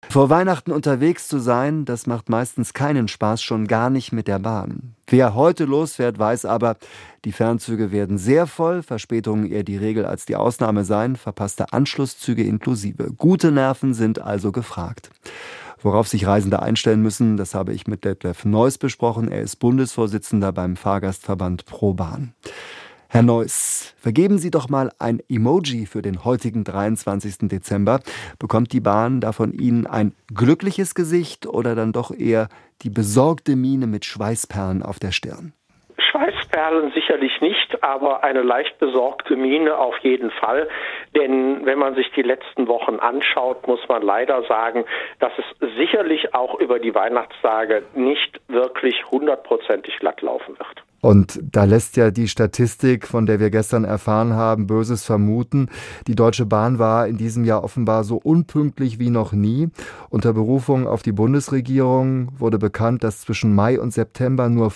Vor Weihnachten unterwegs zu sein, das macht meistens keinen Spaß, schon gar nicht mit der Bahn. Wer heute losfährt, weiß aber, die Fernzüge werden sehr voll, Verspätungen eher die Regel als die Ausnahme sein, verpasste Anschlusszüge inklusive. Gute Nerven sind also gefragt. Worauf sich Reisende einstellen müssen, das habe ich mit Detlef Neuss besprochen. Er ist Bundesvorsitzender beim Fahrgastverband ProBahn. Herr Neuss, vergeben Sie doch mal ein Emoji für den heutigen 23. Dezember. Bekommt die Bahn da von Ihnen ein glückliches Gesicht oder dann doch eher die besorgte Miene mit Schweißperlen auf der Stirn? Schweißperlen sicherlich nicht, aber eine leicht besorgte Miene auf jeden Fall. Denn wenn man sich die letzten Wochen anschaut, muss man leider sagen, dass es sicherlich auch über die Weihnachtstage nicht wirklich 100%ig glatt laufen wird. Und da lässt ja die Statistik, von der wir gestern erfahren haben, Böses vermuten. Die Deutsche Bahn war in diesem Jahr offenbar so unpünktlich wie noch nie. Unter Berufung auf die Bundesregierung wurde bekannt, dass zwischen Mai und September nur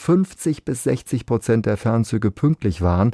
50-60% der Fernzüge pünktlich waren.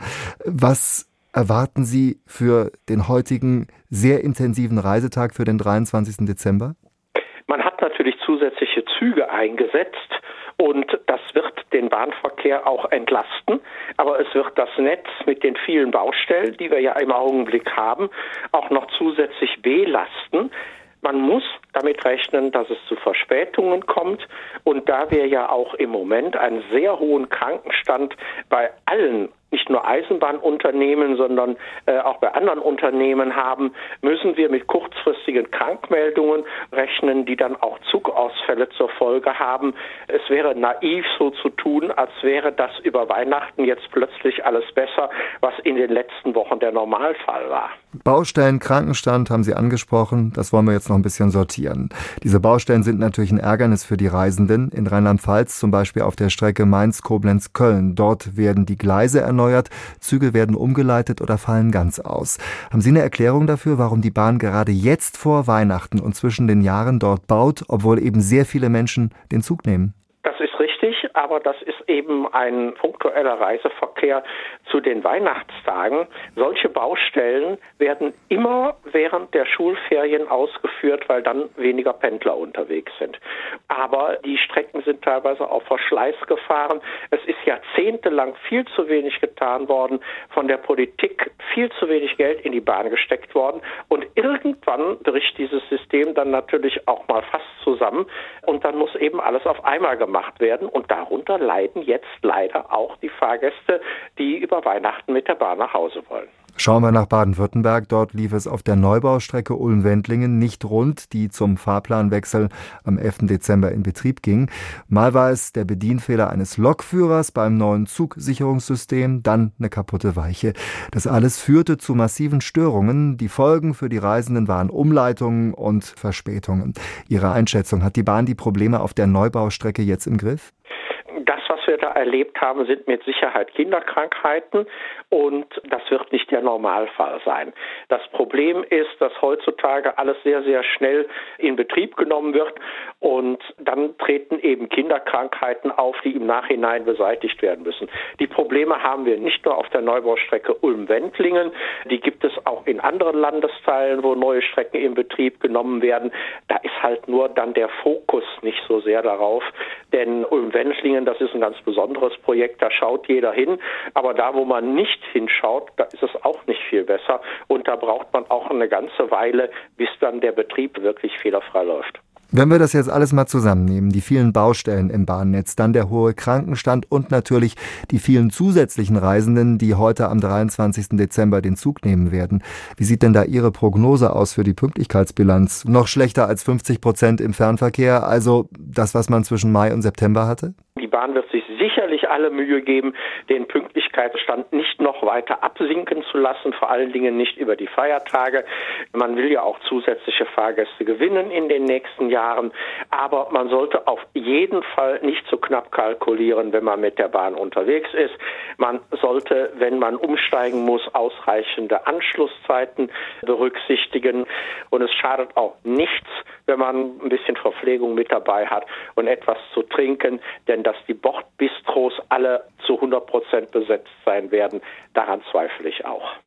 Was erwarten Sie für den heutigen sehr intensiven Reisetag für den 23. Dezember? Man hat natürlich zusätzliche Züge eingesetzt. Und das wird den Bahnverkehr auch entlasten. Aber es wird das Netz mit den vielen Baustellen, die wir ja im Augenblick haben, auch noch zusätzlich belasten. Man muss damit rechnen, dass es zu Verspätungen kommt. Und da wir ja auch im Moment einen sehr hohen Krankenstand bei allen, nicht nur Eisenbahnunternehmen, sondern auch bei anderen Unternehmen haben, müssen wir mit kurzfristigen Krankmeldungen rechnen, die dann auch Zugausfälle zur Folge haben. Es wäre naiv, so zu tun, als wäre das über Weihnachten jetzt plötzlich alles besser, was in den letzten Wochen der Normalfall war. Baustellen, Krankenstand haben Sie angesprochen. Das wollen wir jetzt noch ein bisschen sortieren. Diese Baustellen sind natürlich ein Ärgernis für die Reisenden. In Rheinland-Pfalz zum Beispiel auf der Strecke Mainz-Koblenz-Köln. Dort werden die Gleise erneuert, Züge werden umgeleitet oder fallen ganz aus. Haben Sie eine Erklärung dafür, warum die Bahn gerade jetzt vor Weihnachten und zwischen den Jahren dort baut, obwohl eben sehr viele Menschen den Zug nehmen? Das ist richtig, aber das ist eben ein punktueller Reiseverkehr zu den Weihnachtstagen. Solche Baustellen werden immer während der Schulferien ausgeführt, weil dann weniger Pendler unterwegs sind. Aber die Strecken sind teilweise auf Verschleiß gefahren. Es ist jahrzehntelang viel zu wenig getan worden, von der Politik viel zu wenig Geld in die Bahn gesteckt worden. Und irgendwann bricht dieses System dann natürlich auch mal fast zusammen und dann muss eben alles auf einmal gemacht werden. Und darunter leiden jetzt leider auch die Fahrgäste, die über Weihnachten mit der Bahn nach Hause wollen. Schauen wir nach Baden-Württemberg. Dort lief es auf der Neubaustrecke Ulm-Wendlingen nicht rund, die zum Fahrplanwechsel am 11. Dezember in Betrieb ging. Mal war es der Bedienfehler eines Lokführers beim neuen Zugsicherungssystem, dann eine kaputte Weiche. Das alles führte zu massiven Störungen. Die Folgen für die Reisenden waren Umleitungen und Verspätungen. Ihre Einschätzung, hat die Bahn die Probleme auf der Neubaustrecke jetzt im Griff? Das, was wir da erlebt haben, sind mit Sicherheit Kinderkrankheiten und das wird nicht der Normalfall sein. Das Problem ist, dass heutzutage alles sehr, sehr schnell in Betrieb genommen wird und dann treten eben Kinderkrankheiten auf, die im Nachhinein beseitigt werden müssen. Die Probleme haben wir nicht nur auf der Neubaustrecke Ulm-Wendlingen, die gibt es auch in anderen Landesteilen, wo neue Strecken in Betrieb genommen werden. Da ist halt nur dann der Fokus nicht so sehr darauf, denn Ulm-Wendlingen, das ist ein ganz besonderes Projekt, da schaut jeder hin, aber da, wo man nicht hinschaut, da ist es auch nicht viel besser und da braucht man auch eine ganze Weile, bis dann der Betrieb wirklich fehlerfrei läuft. Wenn wir das jetzt alles mal zusammennehmen, die vielen Baustellen im Bahnnetz, dann der hohe Krankenstand und natürlich die vielen zusätzlichen Reisenden, die heute am 23. Dezember den Zug nehmen werden. Wie sieht denn da Ihre Prognose aus für die Pünktlichkeitsbilanz? Noch schlechter als 50% im Fernverkehr, also das, was man zwischen Mai und September hatte? Die Bahn wird sich sicherlich alle Mühe geben, den Pünktlichkeitsstand nicht noch weiter absinken zu lassen, vor allen Dingen nicht über die Feiertage. Man will ja auch zusätzliche Fahrgäste gewinnen in den nächsten Jahren, aber man sollte auf jeden Fall nicht zu knapp kalkulieren, wenn man mit der Bahn unterwegs ist. Man sollte, wenn man umsteigen muss, ausreichende Anschlusszeiten berücksichtigen und es schadet auch nichts, wenn man ein bisschen Verpflegung mit dabei hat und etwas zu trinken, denn dass die Bordbistros alle zu 100% besetzt sein werden, daran zweifle ich auch.